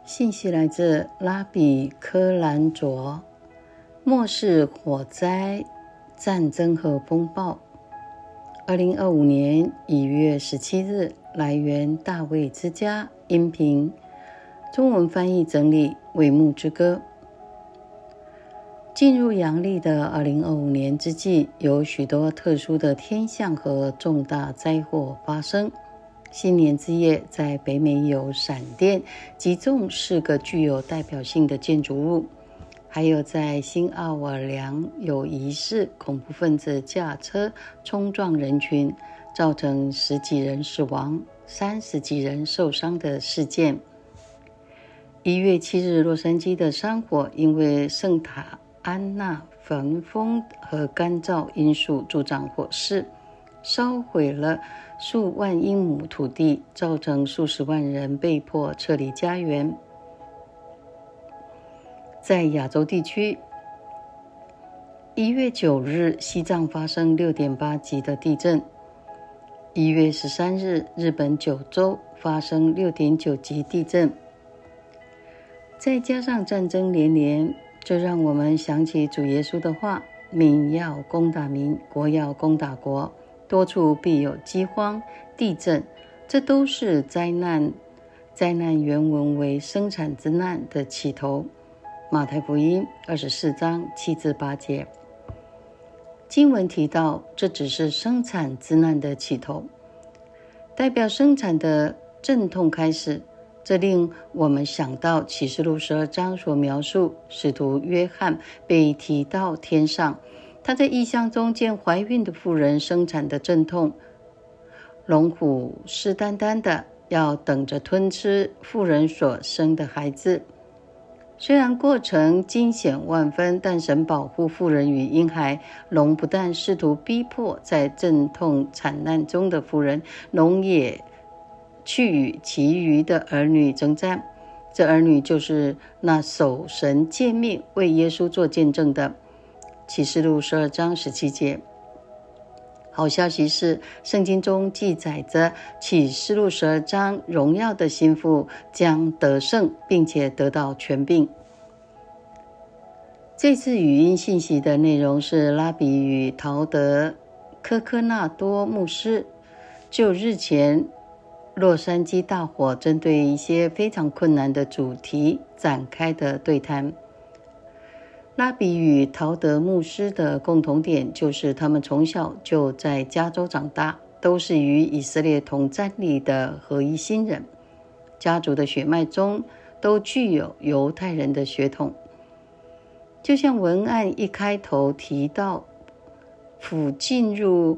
信息来自拉比科兰卓，末世火灾、战争和风暴。2025年1月17日，来源大卫之家，音频，中文翻译整理，帷幕之歌。进入阳历的2025年之际，有许多特殊的天象和重大灾祸发生。新年之夜，在北美有闪电击中4个具有代表性的建筑物，还有在新奥尔良有疑似恐怖分子驾车冲撞人群，造成10几人死亡、30几人受伤的事件。1月7日，洛杉矶的山火因为圣塔安娜焚风和干燥因素助长火势，烧毁了数万英亩土地，造成数十万人被迫撤离家园。在亚洲地区，1月9日，西藏发生 6.8 级的地震。1月13日，日本九州发生 6.9 级地震。再加上战争连连，这让我们想起主耶稣的话：民要攻打民，国要攻打国，多处必有饥荒、地震，这都是灾难。灾难原文为生产之难的起头。马太福音24章7至8节。经文提到，这只是生产之难的起头，代表生产的阵痛开始。这令我们想到启示录12章所描述使徒约翰被提到天上，他在异象中见怀孕的妇人生产的阵痛，龙虎势眈眈的要等着吞吃妇人所生的孩子。虽然过程惊险万分，但神保护妇人与婴孩。龙不但试图逼迫在阵痛惨难中的妇人，龙也去与其余的儿女征战。这儿女就是那守神诫命为耶稣做见证的。启示录12章17节。好消息是，圣经中记载着启示录12章荣耀的心腹将得胜，并且得到权柄。这次语音信息的内容是拉比与陶德·科科纳多牧师就日前洛杉矶大火针对一些非常困难的主题展开的对谈。拉比与陶德牧师的共同点就是他们从小就在加州长大，都是与以色列同站立的合一新人，家族的血脉中都具有犹太人的血统。就像文案一开头提到，甫进入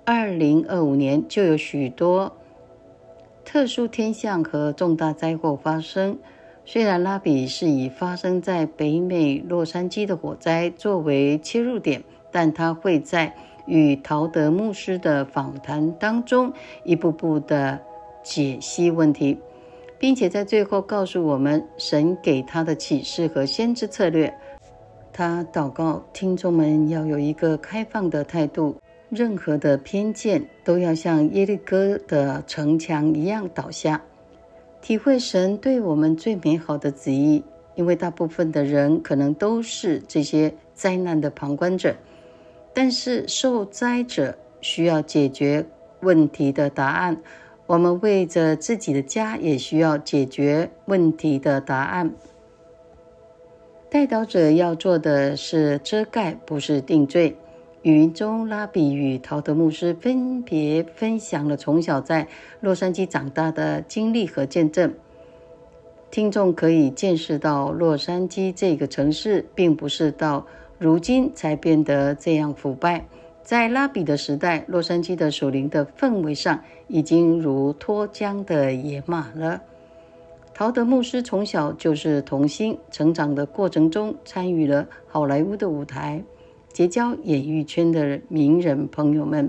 2025年就有许多特殊天象和重大灾祸发生。虽然拉比是以发生在北美洛杉矶的火灾作为切入点，但他会在与陶德牧师的访谈当中一步步的解析问题，并且在最后告诉我们神给他的启示和先知策略。他祷告听众们要有一个开放的态度，任何的偏见都要像耶利哥的城墙一样倒下，体会神对我们最美好的旨意。因为大部分的人可能都是这些灾难的旁观者，但是受灾者需要解决问题的答案。我们为着自己的家也需要解决问题的答案。代祷者要做的是遮盖，不是定罪。语音中，拉比与陶德牧师分别分享了从小在洛杉矶长大的经历和见证。听众可以见识到洛杉矶这个城市并不是到如今才变得这样腐败。在拉比的时代，洛杉矶的属灵的氛围上已经如脱缰的野马了。陶德牧师从小就是童星，成长的过程中参与了好莱坞的舞台，结交演艺圈的名人朋友们。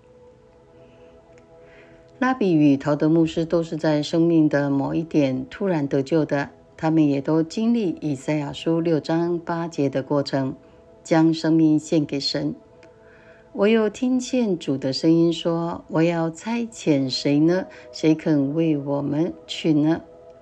拉比与陶德牧师都是在生命的某一点突然得救的，他们也都经历以赛亚书6章8节的过程，将生命献给神。我又听见主的声音说：我要差遣谁呢？谁肯为我们去呢？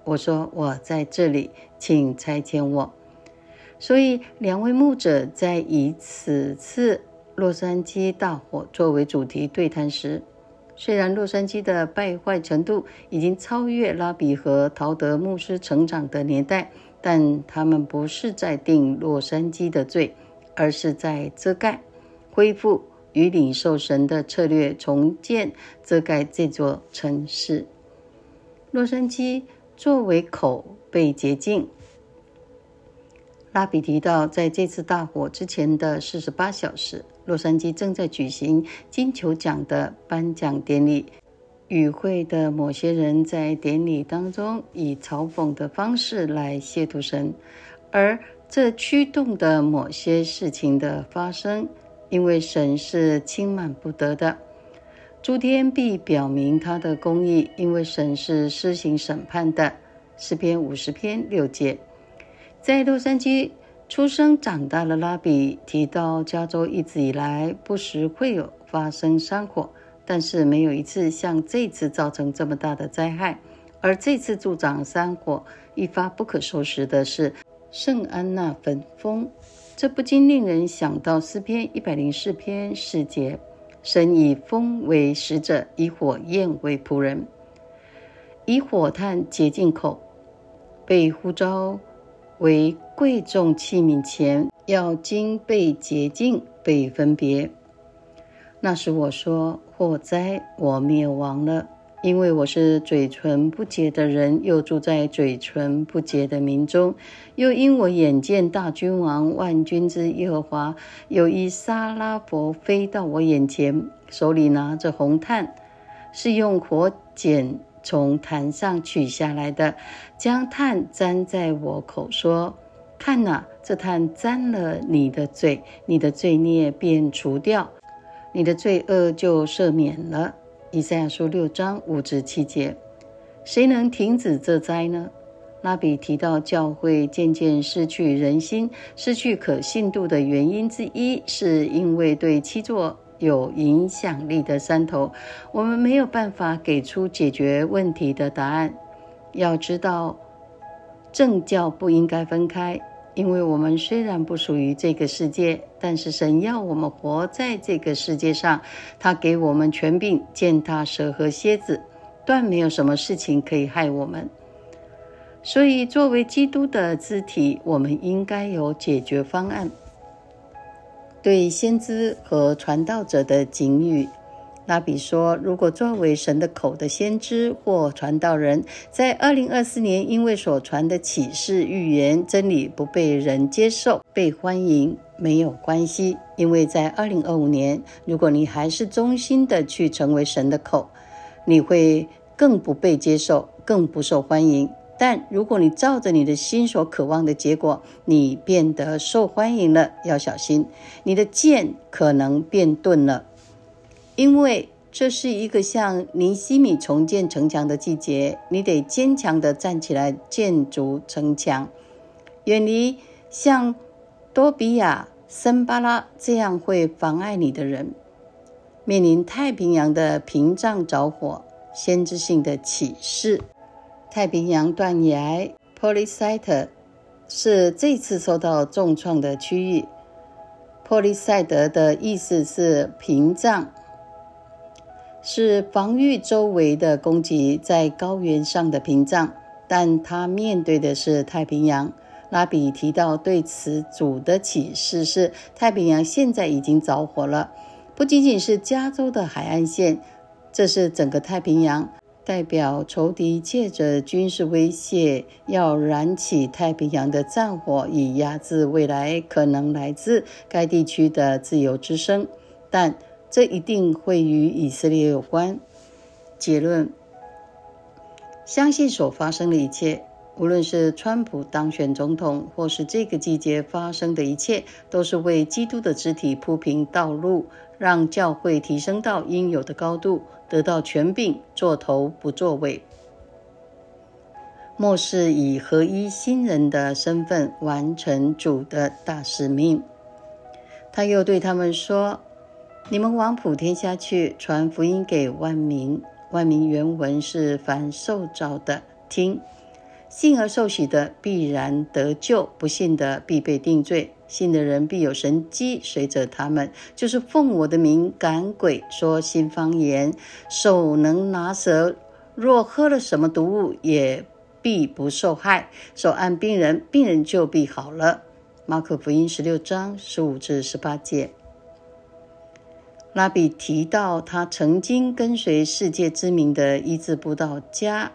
我说我在这里，请差遣我。所以两位牧者在以此次洛杉矶大火作为主题对谈时，虽然洛杉矶的败坏程度已经超越拉比和陶德牧师成长的年代，但他们不是在定洛杉矶的罪，而是在遮盖、恢复与领受神的策略，重建遮盖这座城市。洛杉矶作为口被洁净。拉比提到，在这次大火之前的48小时，洛杉矶正在举行金球奖的颁奖典礼。与会的某些人在典礼当中以嘲讽的方式来亵渎神，而这驱动的某些事情的发生，因为神是轻慢不得的。诸天必表明他的公义，因为神是施行审判的。诗篇50篇6节。在洛杉矶出生长大的拉比提到，加州一直以来不时会有发生山火，但是没有一次像这次造成这么大的灾害。而这次助长山火一发不可收拾的是圣安娜焚风，这不禁令人想到诗篇104篇4节，神以风为使者，以火焰为仆人，以火炭洁净口。被呼召为贵重器皿前，要经被洁净，被分别。那时我说，祸哉，我灭亡了，因为我是嘴唇不洁的人，又住在嘴唇不洁的民中。又因我眼见大君王万军之耶和华有一沙拉佛飞到我眼前，手里拿着红炭，是用火剪从坛上取下来的，将炭沾在我口，说：看哪，这炭沾了你的罪，你的罪孽便除掉，你的罪恶就赦免了。以赛亚书6章5至7节。谁能停止这灾呢？拉比提到，教会渐渐失去人心、失去可信度的原因之一，是因为对7座有影响力的山头，我们没有办法给出解决问题的答案。要知道，政教不应该分开，因为我们虽然不属于这个世界，但是神要我们活在这个世界上，他给我们权柄，践踏蛇和蝎子，断没有什么事情可以害我们。所以作为基督的肢体，我们应该有解决方案。对先知和传道者的警语，拉比说，如果作为神的口的先知或传道人，在2024年因为所传的启示预言真理不被人接受、被欢迎，没有关系，因为在2025年，如果你还是忠心的去成为神的口，你会更不被接受，更不受欢迎。但如果你照着你的心所渴望的结果，你变得受欢迎了，要小心，你的剑可能变钝了，因为这是一个像尼希米重建城墙的季节，你得坚强地站起来建筑城墙，远离像多比亚、森巴拉这样会妨碍你的人。面临太平洋的屏障着火，先知性的启示。太平洋断崖 Palisade 是这次受到重创的区域。Palisade 的意思是屏障，是防御周围的攻击，在高原上的屏障，但它面对的是太平洋。拉比提到，对此主的启示是，太平洋现在已经着火了，不仅仅是加州的海岸线，这是整个太平洋，代表仇敌借着军事威胁要燃起太平洋的战火，以压制未来可能来自该地区的自由之声，但这一定会与以色列有关。结论：相信所发生的一切，无论是川普当选总统，或是这个季节发生的一切，都是为基督的肢体铺平道路，让教会提升到应有的高度，得到权柄，做头不做尾。末世以合一新人的身份完成主的大使命。他又对他们说，你们往普天下去，传福音给万民。万民原文是凡受造的，听。 信而受洗的必然得救，不信的必被定罪。信的人必有神迹随着他们，就是奉我的名赶鬼，说新方言，手能拿蛇，若喝了什么毒物，也必不受害。手按病人，病人就必好了。马可福音16章15至18节。拉比提到他曾经跟随世界知名的医治布道家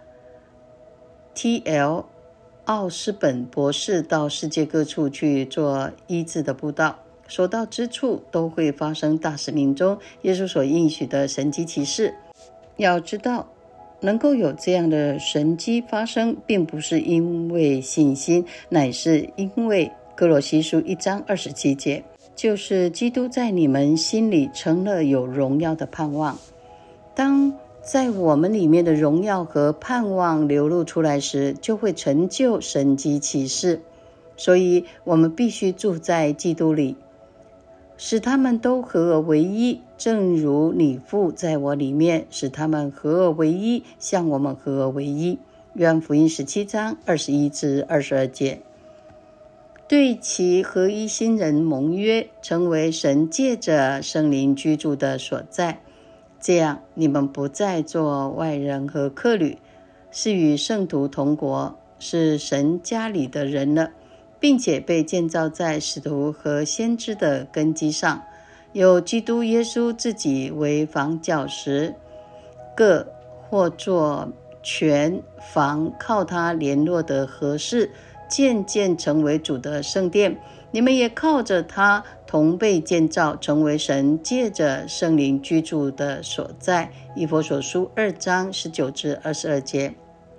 T.L. 奥斯本博士到世界各处去做医治的布道，所到之处都会发生大使命中耶稣所应许的神迹奇事。要知道，能够有这样的神迹发生，并不是因为信心，乃是因为哥罗西书1章27节，就是基督在你们心里成了有荣耀的盼望。当在我们里面的荣耀和盼望流露出来时，就会成就神迹奇事。所以我们必须住在基督里，使他们都合而为一，正如你父在我里面，使他们合而为一，像我们合而为一。约翰福音17章21至22节。对其合一新人盟约，成为神借着圣灵居住的所在。这样，你们不再做外人和客旅，是与圣徒同国，是神家里的人了，并且被建造在使徒和先知的根基上，有基督耶稣自己为房角石，各或做全房，靠他联络的合适，渐渐成为主的圣殿。你们也靠着他同被建造，成为神借着圣灵居住的所在。以弗所书2章19至22节。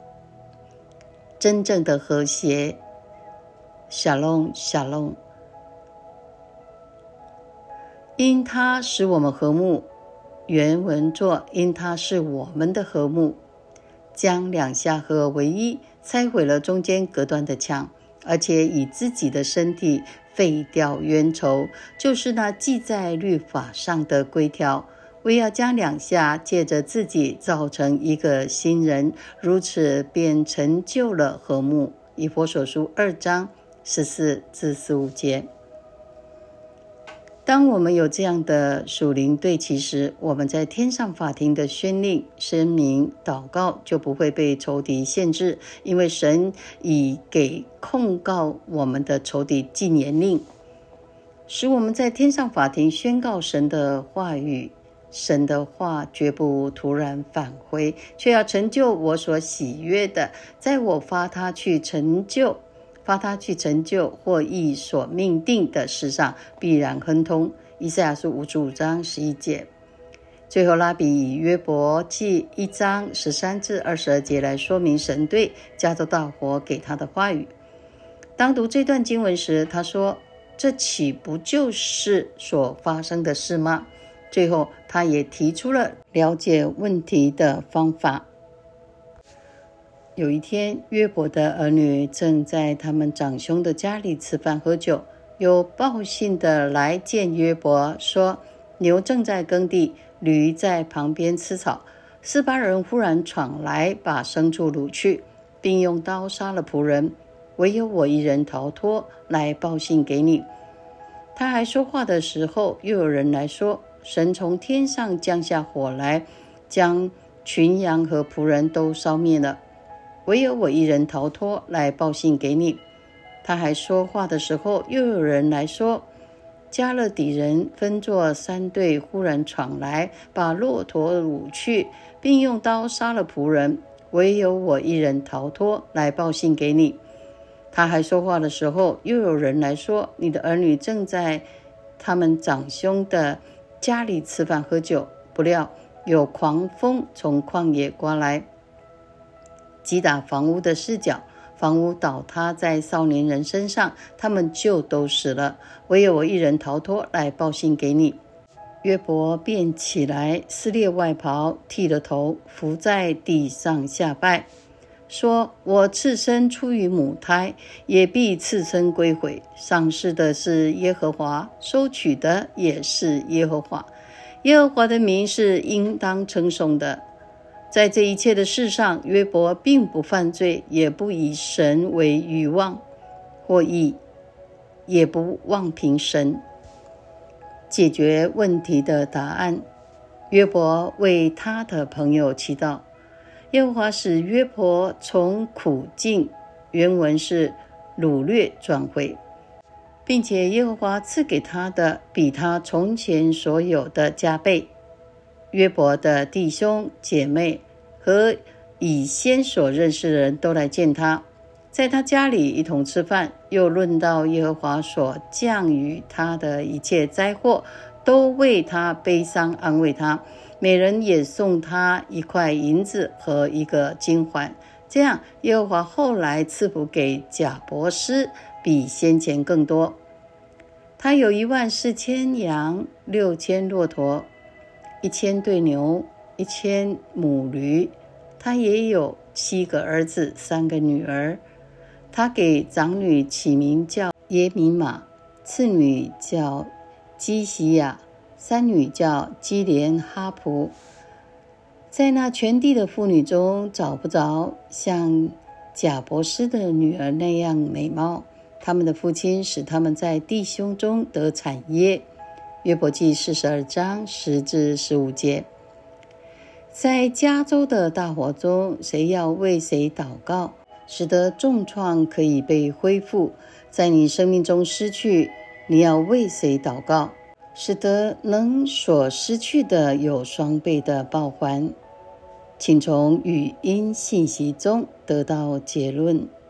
真正的和谐，夏隆夏隆，因他使我们和睦。原文作因他是我们的和睦，将两下合而为一，拆毁了中间隔断的墙，而且以自己的身体废掉冤仇，就是那记在律法上的规条，为要将两下借着自己造成一个新人，如此便成就了和睦。以弗所书2章14至15节。当我们有这样的属灵对齐时，我们在天上法庭的宣令、声明、祷告就不会被仇敌限制，因为神已给控告我们的仇敌禁言令，使我们在天上法庭宣告神的话语。神的话绝不突然返回，却要成就我所喜悦的，在我发他去成就或意所命定的事上必然亨通。以赛亚书55章11节。最后，拉比以约伯记1章13至22节来说明神对加州大火给他的话语。当读这段经文时，他说：这岂不就是所发生的事吗？最后，他也提出了了解问题的方法。有一天，约伯的儿女正在他们长兄的家里吃饭喝酒，有报信的来见约伯，说牛正在耕地，驴在旁边吃草。48人忽然闯来，把牲畜掳去，并用刀杀了仆人，唯有我一人逃脱，来报信给你。他还说话的时候，又有人来说，神从天上降下火来，将群羊和仆人都烧灭了，唯有我一人逃脱，来报信给你。他还说话的时候，又有人来说，加勒底人分作3队，忽然闯来，把骆驼掳去，并用刀杀了仆人，唯有我一人逃脱，来报信给你。他还说话的时候，又有人来说，你的儿女正在他们长兄的家里吃饭喝酒，不料有狂风从旷野刮来，击打房屋的4角，房屋倒塌在少年人身上，他们就都死了，唯有我一人逃脱，来报信给你。约伯便起来，撕裂外袍，剃了头，伏在地上下拜，说：我赤身出于母胎，也必赤身归回。上世的是耶和华，收取的也是耶和华。耶和华的名是应当称颂的。 在这一切的事上，约伯并不犯罪，也不以神为愚妄或义，也不妄评神。解决问题的答案，约伯为他的朋友祈祷，耶和华使约伯从苦境，原文是掳掠转回，并且耶和华赐给他的比他从前所有的加倍。约伯的弟兄姐妹和以先所认识的人都来见他，在他家里一同吃饭，又论到耶和华所降于他的一切灾祸，都为他悲伤安慰他，每人也送他1块银子和1个金环。这样耶和华后来赐福给贾伯斯，比先前更多。他有14000羊，6000骆驼，1000对牛，1000母驴。他也有7个儿子，3个女儿。他给长女起名叫耶米玛，次女叫基西亚，三女叫基连哈普。在那全地的妇女中，找不着像贾伯斯的女儿那样美貌。他们的父亲使他们在弟兄中得产业。约伯记42章10至15节。在加州的大火中，谁要为谁祷告，使得重创可以被恢复？在你生命中失去，你要为谁祷告，使得能所失去的有双倍的报还？请从语音信息中得到结论。